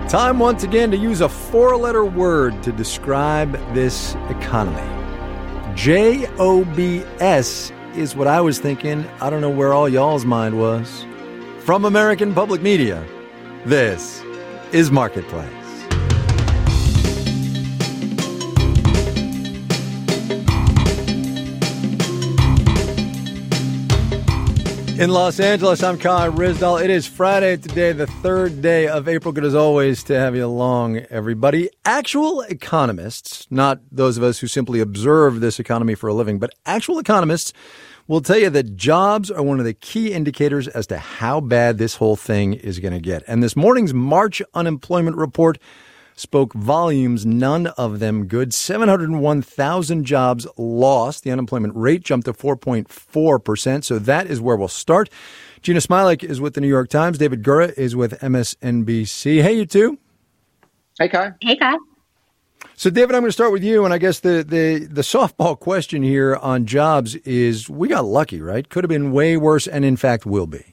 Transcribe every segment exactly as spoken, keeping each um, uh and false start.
Time once again to use a four-letter word to describe this economy. J O B S is what I was thinking. I don't know where all y'all's mind was. From American Public Media, this is Marketplace. In Los Angeles, I'm Kai Ryssdal. It is Friday today, the third day of April. Good as always to have you along, everybody. Actual economists, not those of us who simply observe this economy for a living, but actual economists will tell you that jobs are one of the key indicators as to how bad this whole thing is going to get. And this morning's March unemployment report spoke volumes, none of them good. seven hundred one thousand jobs lost. The unemployment rate jumped to four point four percent. So that is where we'll start. Gina Smialek is with the New York Times. David Gura is with M S N B C. Hey, you two. Hey, Kai. Hey, Kai. So, David, I'm going to start with you. And I guess the, the, the softball question here on jobs is we got lucky, right? Could have been way worse and, in fact, will be.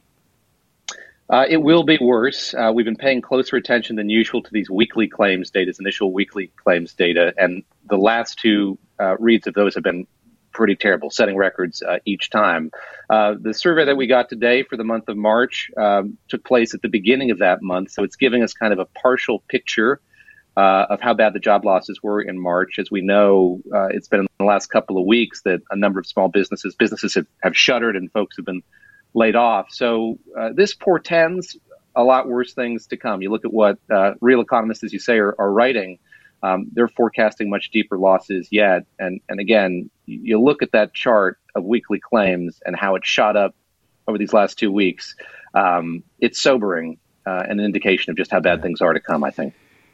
Uh, it will be worse. Uh, we've been paying closer attention than usual to these weekly claims data, initial weekly claims data, and the last two uh, reads of those have been pretty terrible, setting records uh, each time. Uh, the survey that we got today for the month of March um, took place at the beginning of that month, so it's giving us kind of a partial picture uh, of how bad the job losses were in March. As we know, uh, it's been in the last couple of weeks that a number of small businesses, businesses have, have shuttered and folks have been laid off. So uh, this portends a lot worse things to come. You look at what uh, real economists, as you say, are, are writing. Um, they're forecasting much deeper losses yet. And, and again, you look at that chart of weekly claims and how it shot up over these last two weeks. Um, it's sobering uh, and an indication of just how bad things are to come, I think.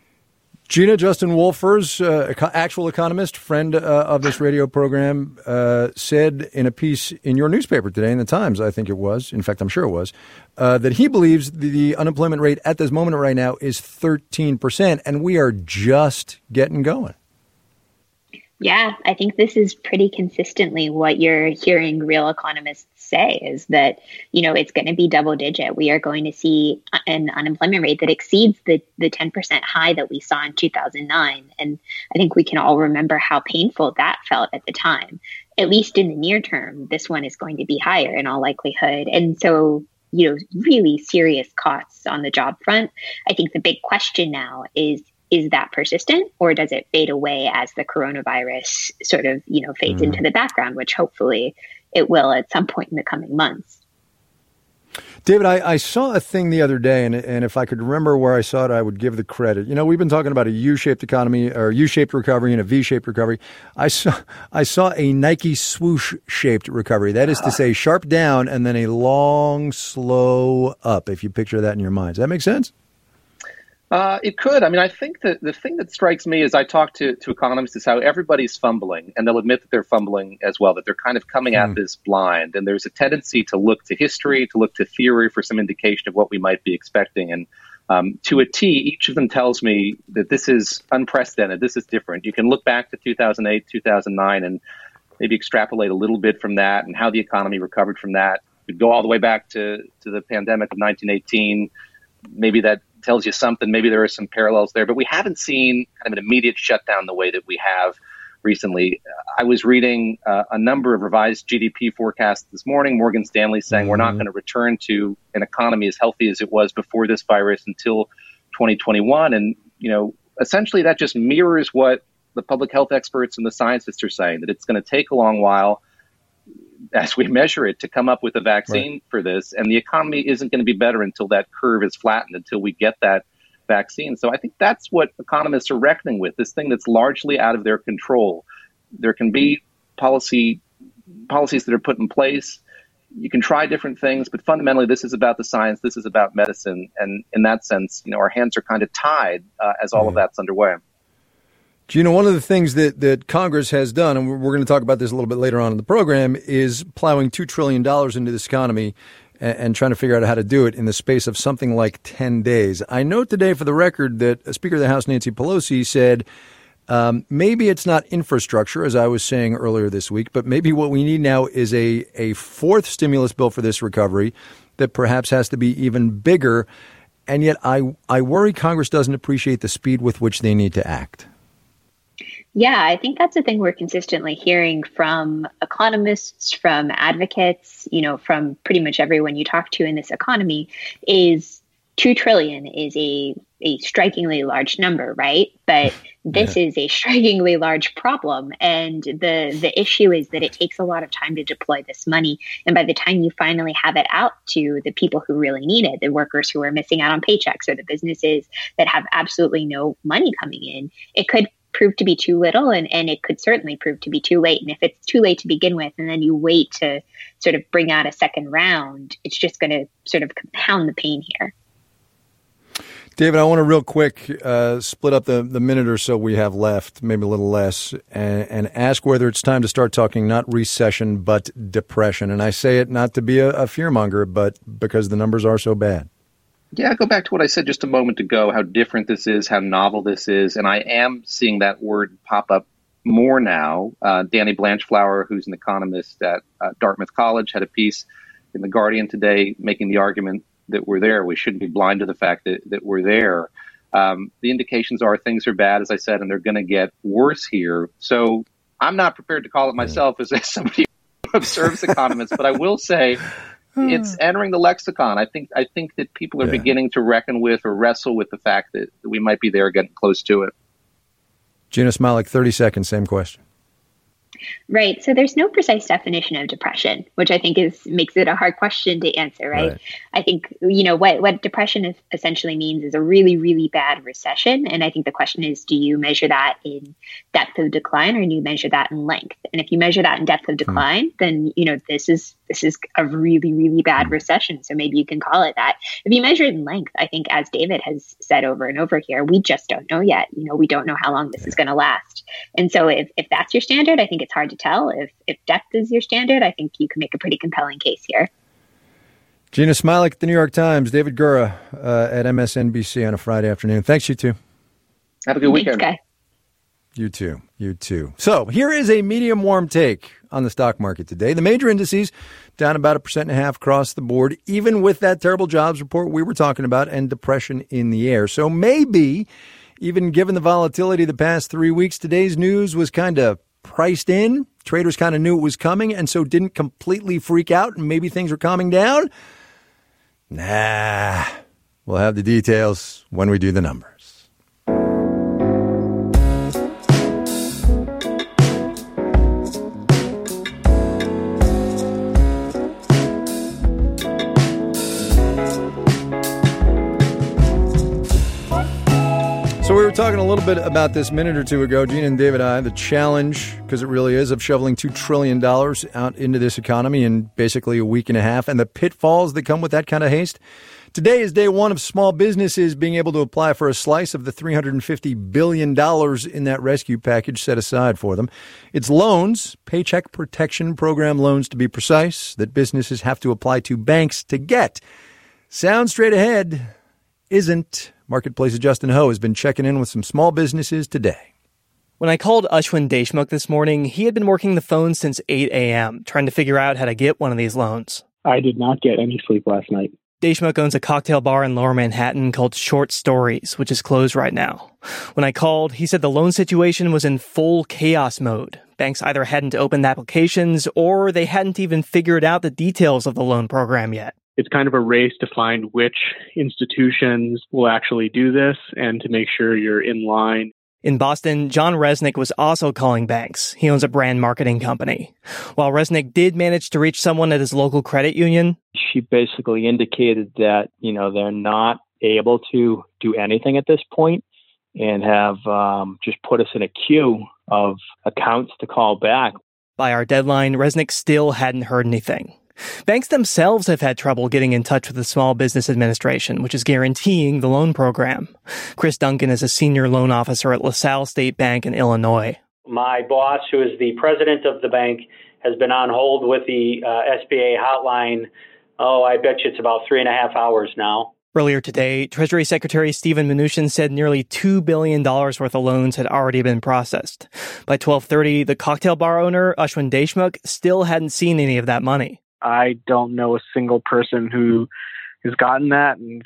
Gina, Justin Wolfers, uh, actual economist, friend uh, of this radio program, uh, said in a piece in your newspaper today, in the Times, I think it was, in fact, I'm sure it was, uh, that he believes the, the unemployment rate at this moment right now is thirteen percent, and we are just getting going. Yeah, I think this is pretty consistently what you're hearing real economists say is that, you know, it's going to be double digit. We are going to see an unemployment rate that exceeds the, the ten percent high that we saw in two thousand nine. And I think we can all remember how painful that felt at the time. At least in the near term, this one is going to be higher in all likelihood. And so, you know, really serious costs on the job front. I think the big question now is, is that persistent, or does it fade away as the coronavirus sort of, you know, fades mm. into the background, which hopefully it will at some point in the coming months? David, I, I saw a thing the other day, and, and if I could remember where I saw it, I would give the credit. You know, we've been talking about a U-shaped economy or U-shaped recovery and a V-shaped recovery. I saw I saw a Nike swoosh-shaped recovery. That is to say, sharp down and then a long, slow up, if you picture that in your mind. Does that make sense? Uh, it could. I mean, I think that the thing that strikes me as I talk to, to economists is how everybody's fumbling, and they'll admit that they're fumbling as well, that they're kind of coming mm. at this blind. And there's a tendency to look to history, to look to theory for some indication of what we might be expecting. And um, to a T, each of them tells me that this is unprecedented. This is different. You can look back to two thousand eight, two thousand nine, and maybe extrapolate a little bit from that and how the economy recovered from that. You could go all the way back to, to the pandemic of nineteen eighteen. Maybe that tells you something. Maybe there are some parallels there, but we haven't seen kind of an immediate shutdown the way that we have recently. I was reading uh, a number of revised G D P forecasts this morning. Morgan Stanley saying mm-hmm. we're not going to return to an economy as healthy as it was before this virus until twenty twenty-one. And, you know, essentially that just mirrors what the public health experts and the scientists are saying, that it's going to take a long while as we measure it to come up with a vaccine right. for this. And the economy isn't going to be better until that curve is flattened, until we get that vaccine. So I think that's what economists are reckoning with, this thing that's largely out of their control. There can be policy policies that are put in place. You can try different things, but fundamentally, this is about the science. This is about medicine. And in that sense, you know, our hands are kind of tied uh, as all mm. of that's underway. You know, one of the things that, that Congress has done, and we're, we're going to talk about this a little bit later on in the program, is plowing two trillion dollars into this economy and, and trying to figure out how to do it in the space of something like ten days. I note today, for the record, that Speaker of the House Nancy Pelosi said um, maybe it's not infrastructure, as I was saying earlier this week, but maybe what we need now is a, a fourth stimulus bill for this recovery that perhaps has to be even bigger. and yet I, I worry Congress doesn't appreciate the speed with which they need to act. Yeah, I think that's the thing we're consistently hearing from economists, from advocates, you know, from pretty much everyone you talk to in this economy is two trillion is a, a strikingly large number, right? But this yeah. is a strikingly large problem. And the, the issue is that it takes a lot of time to deploy this money. And by the time you finally have it out to the people who really need it, the workers who are missing out on paychecks or the businesses that have absolutely no money coming in, it could prove to be too little, and, and it could certainly prove to be too late. And if it's too late to begin with, and then you wait to sort of bring out a second round, it's just going to sort of compound the pain here. David, I want to real quick uh, split up the, the minute or so we have left, maybe a little less, and, and ask whether it's time to start talking not recession, but depression. And I say it not to be a, a fearmonger, but because the numbers are so bad. Yeah, go back to what I said just a moment ago, how different this is, how novel this is. And I am seeing that word pop up more now. Uh, Danny Blanchflower, who's an economist at uh, Dartmouth College, had a piece in The Guardian today making the argument that we're there. We shouldn't be blind to the fact that, that we're there. Um, the indications are things are bad, as I said, and they're going to get worse here. So I'm not prepared to call it myself as, as somebody who observes economists, but I will say it's entering the lexicon. I think I think that people are yeah. beginning to reckon with or wrestle with the fact that we might be there, getting close to it. Gina Smialek, thirty seconds, same question. Right. So there's no precise definition of depression, which I think is makes it a hard question to answer, right? right. I think, you know, what, what depression is essentially means is a really, really bad recession. And I think the question is, do you measure that in depth of decline or do you measure that in length? And if you measure that in depth of decline, mm. then, you know, this is this is a really, really bad recession. So maybe you can call it that. If you measure it in length, I think, as David has said over and over here, we just don't know yet. You know, we don't know how long this yeah. is going to last. And so if, if that's your standard, I think it's hard to tell. If if depth is your standard, I think you can make a pretty compelling case here. Gina Smialek at the New York Times, David Gura uh, at M S N B C on a Friday afternoon. Thanks, you two. Have a good weekend. Thanks, guy. You too. You too. So here is a medium warm take on the stock market today. The major indices down about a percent and a half across the board, even with that terrible jobs report we were talking about and depression in the air. So maybe, even given the volatility the past three weeks, today's news was kind of priced in. Traders kind of knew it was coming and so didn't completely freak out and maybe things were calming down. Nah, we'll have the details when we do the numbers. So we were talking a little bit about this a minute or two ago, Gina and David and I, the challenge, because it really is, of shoveling two trillion dollars out into this economy in basically a week and a half, and the pitfalls that come with that kind of haste. Today is day one of small businesses being able to apply for a slice of the three hundred fifty billion dollars in that rescue package set aside for them. It's loans, Paycheck Protection Program loans to be precise, that businesses have to apply to banks to get. Sounds straight ahead, isn't. Marketplace's Justin Ho has been checking in with some small businesses today. When I called Ashwin Deshmukh this morning, he had been working the phone since eight a.m., trying to figure out how to get one of these loans. I did not get any sleep last night. Deshmukh owns a cocktail bar in Lower Manhattan called Short Stories, which is closed right now. When I called, he said the loan situation was in full chaos mode. Banks either hadn't opened applications or they hadn't even figured out the details of the loan program yet. It's kind of a race to find which institutions will actually do this and to make sure you're in line. In Boston, John Resnick was also calling banks. He owns a brand marketing company. While Resnick did manage to reach someone at his local credit union, she basically indicated that, you know, they're not able to do anything at this point and have um, just put us in a queue of accounts to call back. By our deadline, Resnick still hadn't heard anything. Banks themselves have had trouble getting in touch with the Small Business Administration, which is guaranteeing the loan program. Chris Duncan is a senior loan officer at LaSalle State Bank in Illinois. My boss, who is the president of the bank, has been on hold with the uh, S B A hotline. Oh, I bet you it's about three and a half hours now. Earlier today, Treasury Secretary Steven Mnuchin said nearly two billion dollars worth of loans had already been processed. By twelve thirty, the cocktail bar owner, Ashwin Deshmukh, still hadn't seen any of that money. I don't know a single person who has gotten that, and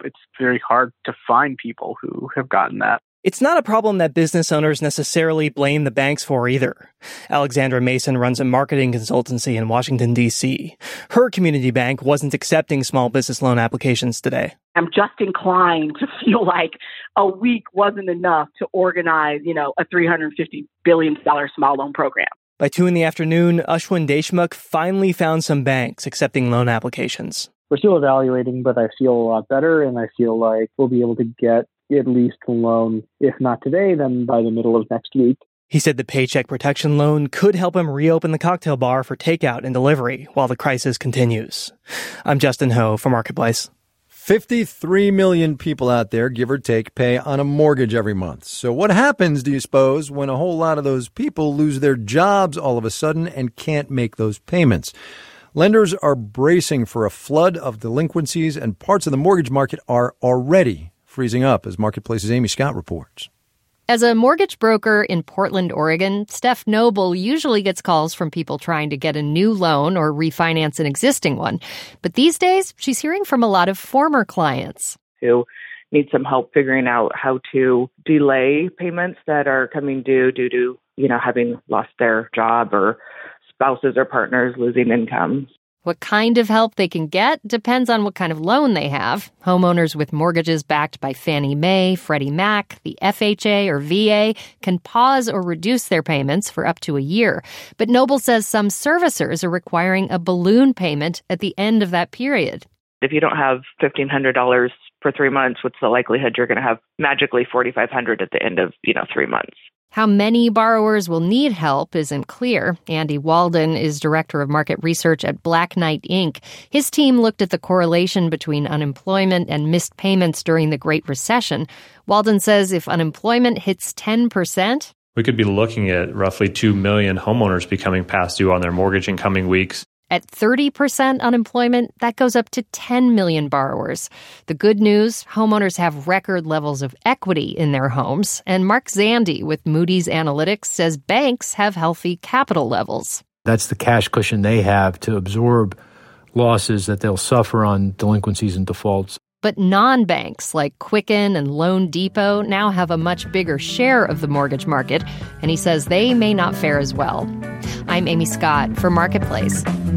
It's very hard to find people who have gotten that. It's not a problem that business owners necessarily blame the banks for either. Alexandra Mason runs a marketing consultancy in Washington, D C. Her community bank wasn't accepting small business loan applications today. I'm just inclined to feel like a week wasn't enough to organize, you know, a three hundred fifty billion dollars small loan program. By two in the afternoon, Ashwin Deshmukh finally found some banks accepting loan applications. We're still evaluating, but I feel a lot better, and I feel like we'll be able to get at least a loan, if not today, then by the middle of next week. He said the Paycheck Protection Loan could help him reopen the cocktail bar for takeout and delivery while the crisis continues. I'm Justin Ho for Marketplace. fifty-three million people out there, give or take, pay on a mortgage every month. So what happens, do you suppose, when a whole lot of those people lose their jobs all of a sudden and can't make those payments? Lenders are bracing for a flood of delinquencies, and parts of the mortgage market are already freezing up, as Marketplace's Amy Scott reports. As a mortgage broker in Portland, Oregon, Steph Noble usually gets calls from people trying to get a new loan or refinance an existing one. But these days, she's hearing from a lot of former clients who need some help figuring out how to delay payments that are coming due due to, you know, having lost their job or spouses or partners losing income. What kind of help they can get depends on what kind of loan they have. Homeowners with mortgages backed by Fannie Mae, Freddie Mac, the F H A, or V A can pause or reduce their payments for up to a year. But Noble says some servicers are requiring a balloon payment at the end of that period. If you don't have fifteen hundred dollars for three months, what's the likelihood you're going to have magically forty-five hundred dollars at the end of, you know, three months? How many borrowers will need help isn't clear. Andy Walden is director of market research at Black Knight Incorporated. His team looked at the correlation between unemployment and missed payments during the Great Recession. Walden says if unemployment hits ten percent, we could be looking at roughly two million homeowners becoming past due on their mortgage in coming weeks. At thirty percent unemployment, that goes up to ten million borrowers. The good news, homeowners have record levels of equity in their homes. And Mark Zandi with Moody's Analytics says banks have healthy capital levels. That's the cash cushion they have to absorb losses that they'll suffer on delinquencies and defaults. But non-banks like Quicken and Loan Depot now have a much bigger share of the mortgage market, and he says they may not fare as well. I'm Amy Scott for Marketplace.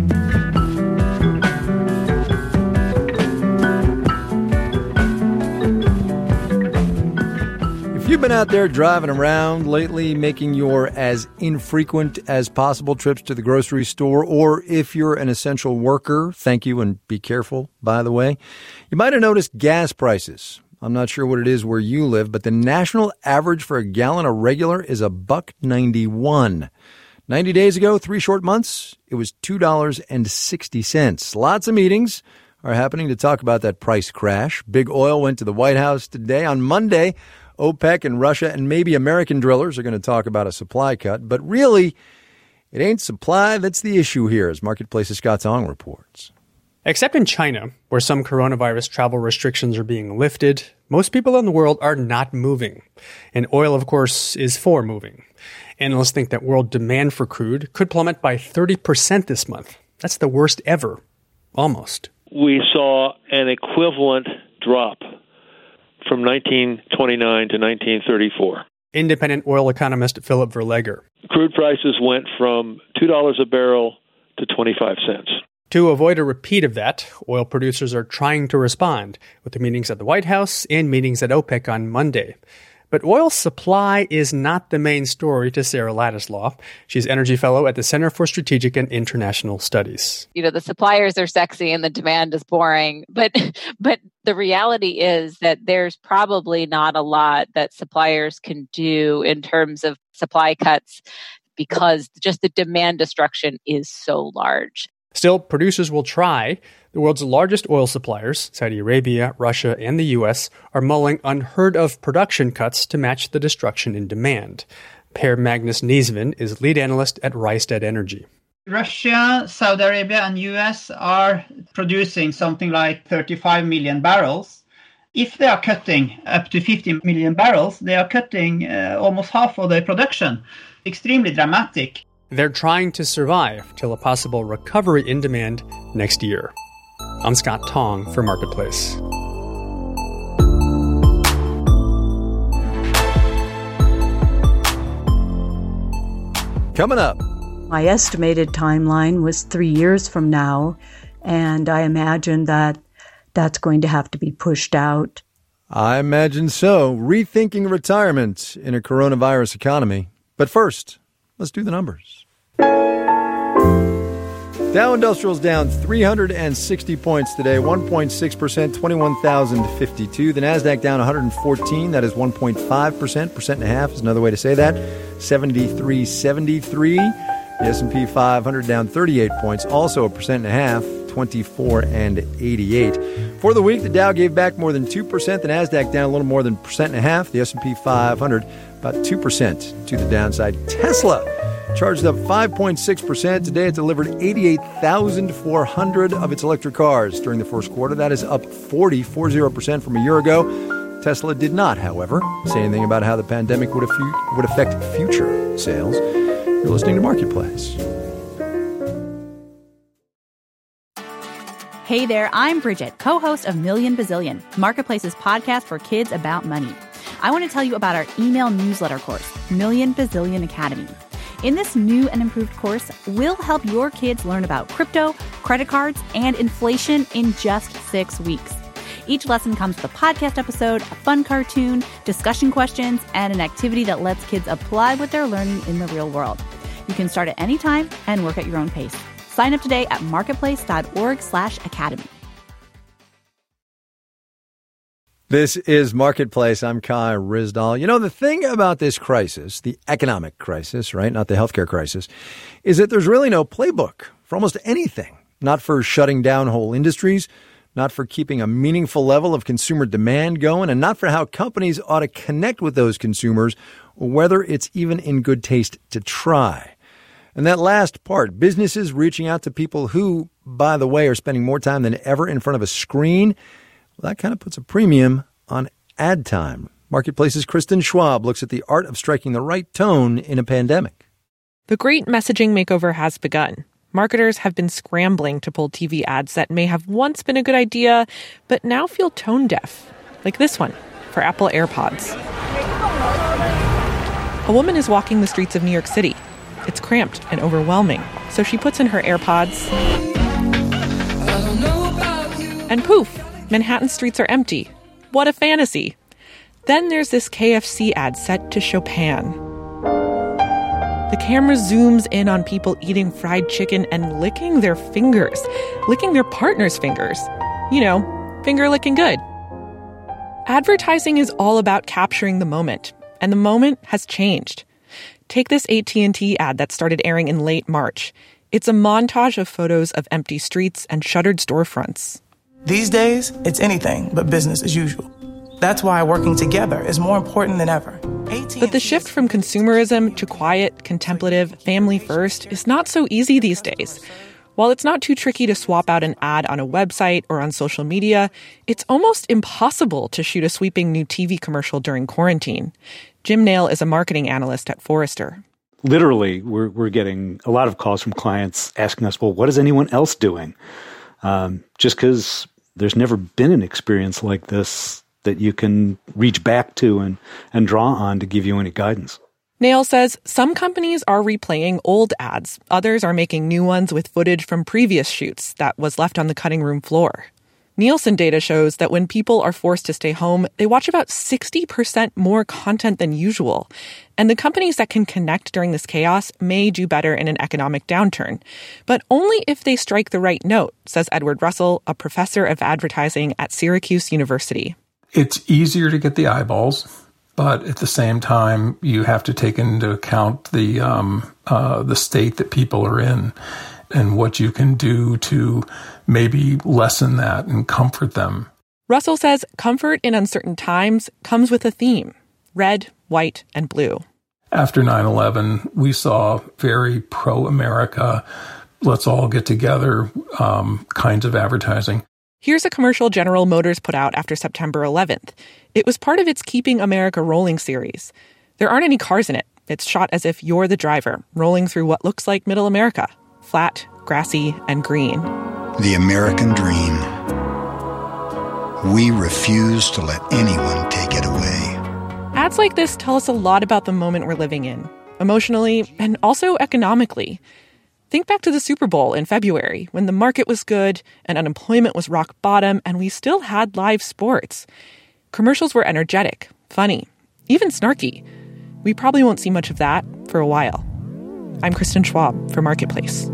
If you've been out there driving around lately, making your as infrequent as possible trips to the grocery store, or if you're an essential worker, thank you and be careful, by the way, you might have noticed gas prices. I'm not sure what it is where you live, but the national average for a gallon of regular is a buck ninety-one. ninety days ago, three short months, it was two dollars and sixty cents. Lots of meetings are happening to talk about that price crash. Big Oil went to the White House today. On Monday, OPEC and Russia and maybe American drillers are going to talk about a supply cut. But really, it ain't supply that's the issue here, as Marketplace's Scott Tong reports. Except in China, where some coronavirus travel restrictions are being lifted, most people in the world are not moving. And oil, of course, is for moving. Analysts think that world demand for crude could plummet by thirty percent this month. That's the worst ever. Almost. We saw an equivalent drop from nineteen twenty-nine to nineteen thirty-four. Independent oil economist Philip Verleger. Crude prices went from two dollars a barrel to twenty-five cents. To avoid a repeat of that, oil producers are trying to respond with the meetings at the White House and meetings at OPEC on Monday. But oil supply is not the main story to Sarah Ladislaw. She's energy fellow at the Center for Strategic and International Studies. You know, the suppliers are sexy and the demand is boring, but but the reality is that there's probably not a lot that suppliers can do in terms of supply cuts because just the demand destruction is so large. Still, producers will try. The world's largest oil suppliers, Saudi Arabia, Russia, and the U S, are mulling unheard-of production cuts to match the destruction in demand. Per Magnus Niesven is lead analyst at Rystad Energy. Russia, Saudi Arabia, and U S are producing something like thirty-five million barrels. If they are cutting up to fifty million barrels, they are cutting uh, almost half of their production. Extremely dramatic. They're trying to survive till a possible recovery in demand next year. I'm Scott Tong for Marketplace. Coming up. My estimated timeline was three years from now, and I imagine that that's going to have to be pushed out. I imagine so. Rethinking retirement in a coronavirus economy. But first, let's do the numbers. Dow Industrial's down three hundred sixty points today, one point six percent, twenty-one thousand fifty-two. The Nasdaq down one hundred fourteen, that is one point five percent. Percent and a half is another way to say that. seventy-three seventy-three. The S and P five hundred down thirty-eight points, also a percent and a half, twenty-four and eighty-eight. For the week, the Dow gave back more than two percent. The Nasdaq down a little more than a percent and a half. The S and P five hundred about two percent to the downside. Tesla charged up five point six percent. Today it delivered eighty-eight thousand four hundred of its electric cars during the first quarter. That is up forty percent from a year ago. Tesla did not, however, say anything about how the pandemic would, affu- would affect future sales. You're listening to Marketplace. Hey there, I'm Bridget, co-host of Million Bazillion, Marketplace's podcast for kids about money. I want to tell you about our email newsletter course, Million Bazillion Academy. In this new and improved course, we'll help your kids learn about crypto, credit cards, and inflation in just six weeks. Each lesson comes with a podcast episode, a fun cartoon, discussion questions, and an activity that lets kids apply what they're learning in the real world. You can start at any time and work at your own pace. Sign up today at marketplace.org slash academy. This is Marketplace. I'm Kai Ryssdal. You know, the thing about this crisis, the economic crisis, right, not the healthcare crisis, is that there's really no playbook for almost anything. Not for shutting down whole industries, not for keeping a meaningful level of consumer demand going, and not for how companies ought to connect with those consumers, or whether it's even in good taste to try. And that last part, businesses reaching out to people who, by the way, are spending more time than ever in front of a screen, well, that kind of puts a premium on ad time. Marketplace's Kristen Schwab looks at the art of striking the right tone in a pandemic. The great messaging makeover has begun. Marketers have been scrambling to pull T V ads that may have once been a good idea, but now feel tone deaf, like this one for Apple AirPods. A woman is walking the streets of New York City. It's cramped and overwhelming, so she puts in her AirPods, and poof, Manhattan streets are empty. What a fantasy. Then there's this K F C ad set to Chopin. The camera zooms in on people eating fried chicken and licking their fingers, licking their partner's fingers. You know, finger licking good. Advertising is all about capturing the moment, and the moment has changed. Take this A T and T ad that started airing in late March. It's a montage of photos of empty streets and shuttered storefronts. These days, it's anything but business as usual. That's why working together is more important than ever. But the shift from consumerism to quiet, contemplative, family first is not so easy these days. While it's not too tricky to swap out an ad on a website or on social media, it's almost impossible to shoot a sweeping new T V commercial during quarantine. Jim Nail is a marketing analyst at Forrester. Literally, we're we're getting a lot of calls from clients asking us, well, what is anyone else doing? Um, just because there's never been an experience like this that you can reach back to and, and draw on to give you any guidance. Nail says some companies are replaying old ads. Others are making new ones with footage from previous shoots that was left on the cutting room floor. Nielsen data shows that when people are forced to stay home, they watch about sixty percent more content than usual. And the companies that can connect during this chaos may do better in an economic downturn. But only if they strike the right note, says Edward Russell, a professor of advertising at Syracuse University. It's easier to get the eyeballs, but at the same time, you have to take into account the um, uh, the state that people are in and what you can do to maybe lessen that and comfort them. Russell says comfort in uncertain times comes with a theme: red, white, and blue. After nine eleven, we saw very pro-America, let's all get together um, kinds of advertising. Here's a commercial General Motors put out after September eleventh. It was part of its Keeping America Rolling series. There aren't any cars in it. It's shot as if you're the driver, rolling through what looks like middle America. Flat, grassy, and green. The American dream. We refuse to let anyone take it away. Ads like this tell us a lot about the moment we're living in. emotionally, and also economically. Think back to the Super Bowl in February, when the market was good and unemployment was rock bottom and we still had live sports. Commercials were energetic, funny, even snarky. We probably won't see much of that for a while. I'm Kristen Schwab for Marketplace.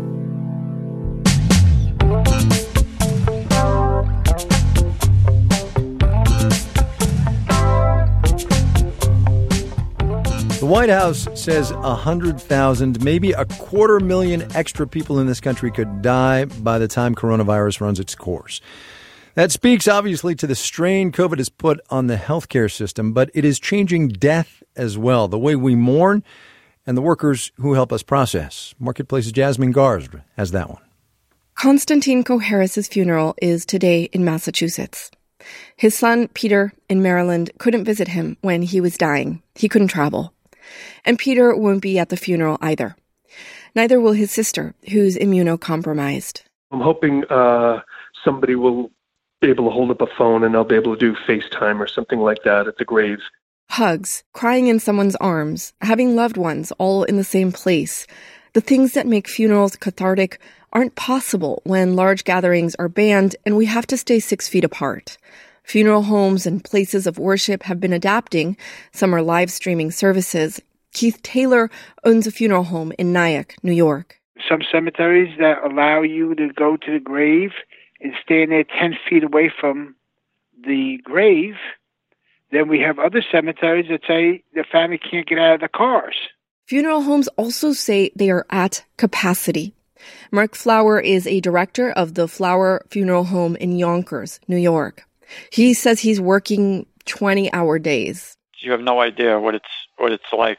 The White House says one hundred thousand, maybe a quarter million extra people in this country could die by the time coronavirus runs its course. That speaks, obviously, to the strain COVID has put on the healthcare system, but it is changing death as well, the way we mourn and the workers who help us process. Marketplace's Jasmine Garsd has that one. Konstantin Koharis' funeral is today in Massachusetts. His son, Peter, in Maryland, couldn't visit him when he was dying. He couldn't travel. And Peter won't be at the funeral either. Neither will his sister, who's immunocompromised. I'm hoping uh, somebody will be able to hold up a phone and I'll be able to do FaceTime or something like that at the grave. Hugs, crying in someone's arms, having loved ones all in the same place. The things that make funerals cathartic aren't possible when large gatherings are banned and we have to stay six feet apart. Funeral homes and places of worship have been adapting. Some are live streaming services. Keith Taylor owns a funeral home in Nyack, New York. Some cemeteries that allow you to go to the grave and stand there ten feet away from the grave. Then we have other cemeteries that say the family can't get out of the cars. Funeral homes also say they are at capacity. Mark Flower is a director of the Flower Funeral Home in Yonkers, New York. He says he's working twenty-hour days. You have no idea what it's what it's like.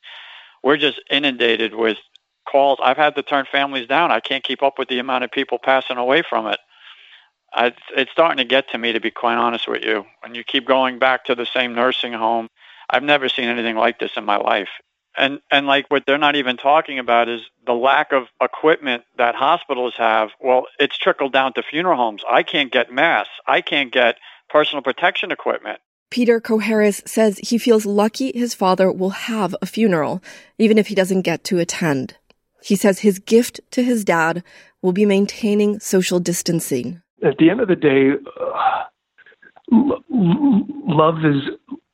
We're just inundated with calls. I've had to turn families down. I can't keep up with the amount of people passing away from it. I, it's starting to get to me, to be quite honest with you. When you keep going back to the same nursing home, I've never seen anything like this in my life. And and like what they're not even talking about is the lack of equipment that hospitals have. Well, it's trickled down to funeral homes. I can't get masks. I can't get personal protection equipment. Peter Koharis says he feels lucky his father will have a funeral, even if he doesn't get to attend. He says his gift to his dad will be maintaining social distancing. At the end of the day, uh, lo- love is,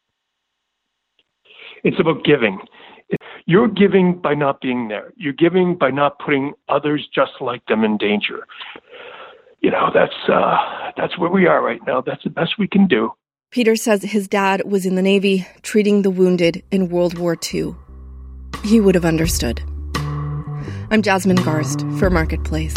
it's about giving. You're giving by not being there. You're giving by not putting others just like them in danger. You know, that's uh, that's where we are right now. That's the best we can do. Peter says his dad was in the Navy treating the wounded in World War Two. He would have understood. I'm Jasmine Garsd for Marketplace.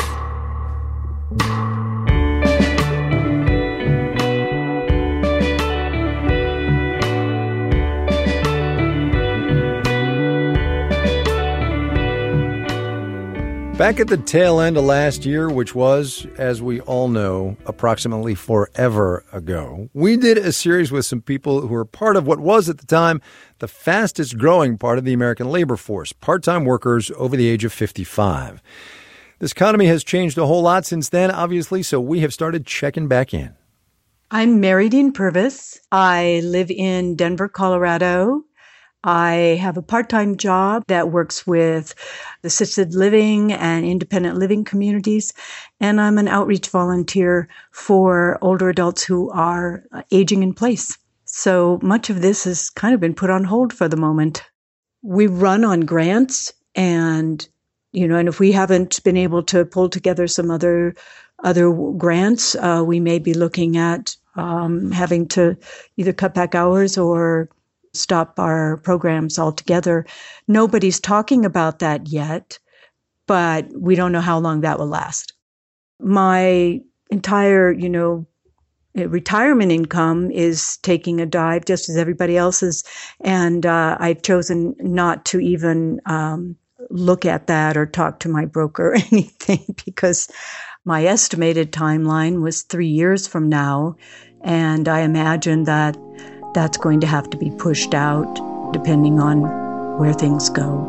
Back at the tail end of last year, which was, as we all know, approximately forever ago, we did a series with some people who were part of what was at the time the fastest growing part of the American labor force, part-time workers over the age of fifty-five. This economy has changed a whole lot since then, obviously, so we have started checking back in. I'm Mary Dean Purvis. I live in Denver, Colorado. I have a part-time job that works with assisted living and independent living communities, and I'm an outreach volunteer for older adults who are aging in place. So much of this has kind of been put on hold for the moment. We run on grants, and you know, and if we haven't been able to pull together some other other grants, uh, we may be looking at um, having to either cut back hours or stop our programs altogether. Nobody's talking about that yet, but we don't know how long that will last. My entire, you know, retirement income is taking a dive just as everybody else's, and uh, I've chosen not to even um, look at that or talk to my broker or anything because my estimated timeline was three years from now, and I imagine that that's going to have to be pushed out depending on where things go.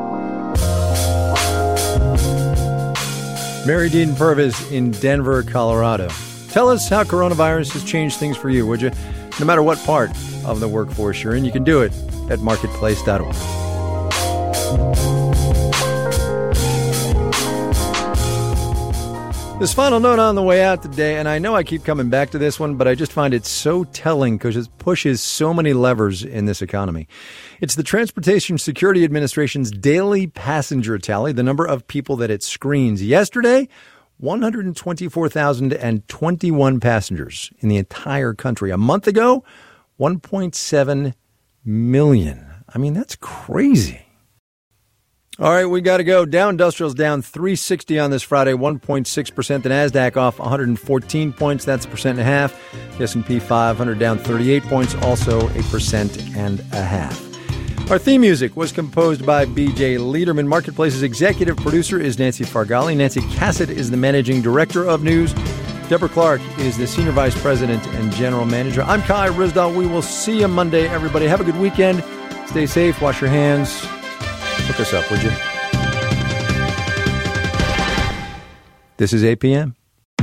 Mary Dean Purvis in Denver, Colorado. Tell us how coronavirus has changed things for you, would you? No matter what part of the workforce you're in, you can do it at marketplace dot org. This final note on the way out today, and I know I keep coming back to this one, but I just find it so telling because it pushes so many levers in this economy. It's the Transportation Security Administration's daily passenger tally, the number of people that it screens. Yesterday, one hundred twenty-four thousand twenty-one passengers in the entire country. A month ago, one point seven million. I mean, that's crazy. All right, we got to go. Dow Industrial's down three sixty on this Friday, one point six percent. The NASDAQ off one hundred fourteen points. That's a percent and a half. The S and P five hundred down thirty-eight points, also a percent and a half. Our theme music was composed by B J Lederman. Marketplace's executive producer is Nancy Fargali. Nancy Cassett is the managing director of news. Deborah Clark is the senior vice president and general manager. I'm Kai Ryssdal. We will see you Monday, everybody. Have a good weekend. Stay safe. Wash your hands. Hook us up, would you? This is eight p.m.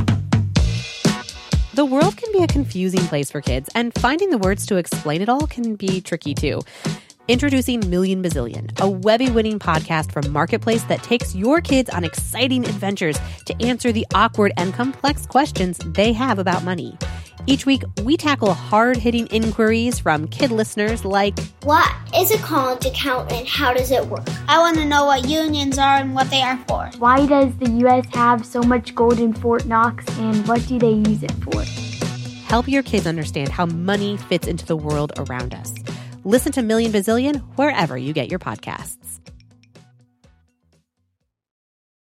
The world can be a confusing place for kids, and finding the words to explain it all can be tricky, too. Introducing Million Bazillion, a Webby-winning podcast from Marketplace that takes your kids on exciting adventures to answer the awkward and complex questions they have about money. Each week, we tackle hard-hitting inquiries from kid listeners like, what is a college account and how does it work? I want to know what unions are and what they are for. Why does the U S have so much gold in Fort Knox and what do they use it for? Help your kids understand how money fits into the world around us. Listen to Million Bazillion wherever you get your podcasts.